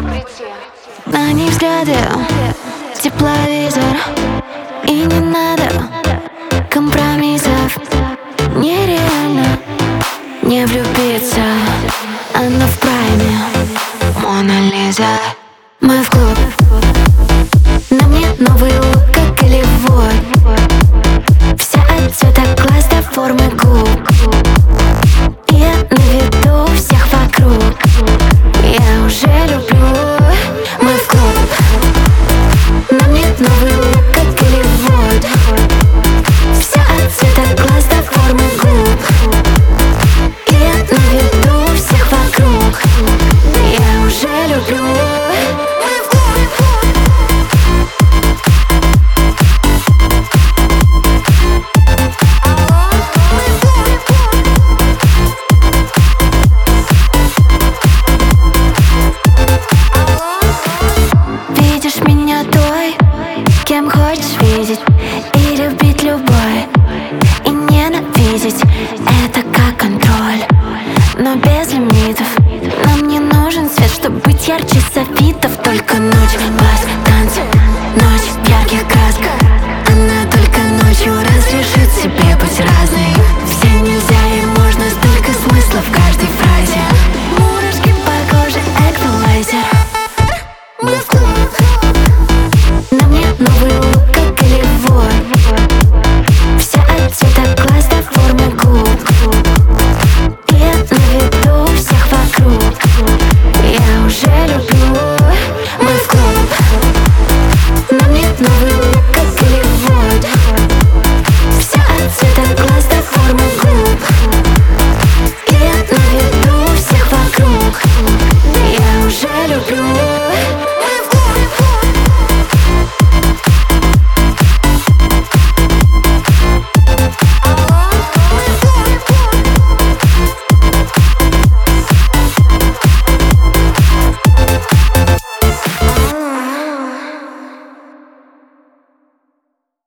На них взгляды, тепловизор. И не надо компромиссов. Нереально не влюбиться. Она в прайме, Мона Лиза. Мы в клуб, на мне новый лук, как Голливуд. Вся от цвета глаз до формы губ. Я на виду у всех вокруг. Я уже люблю. Мы в клуб, на мне новый лук, как Голливуд. Вся от цвета глаз до формы губ. Я на виду у всех вокруг. Я уже люблю. Видишь меня той, кем хочешь видеть, и любить любой, и ненавидеть. Это как контроль, но без лимитов. Нам не нужен свет, чтобы быть ярче софитов. Только ночь, бас, танцы, ночь в ярких красках. Она только ночью разрешит себе быть разной. Все нельзя и можно, столько смысла в каждой фразе. Мурашки по коже, эквалайзер. Мы в клуб, на мне новый лук, как Голливуд. Вся от цвета глаз до формы губ. Я на виду у всех вокруг. Я уже люблю. Мы в клуб, на мне новый лук, как Голливуд. Вся от цвета глаз до формы губ. Я на виду у всех вокруг. Я уже люблю.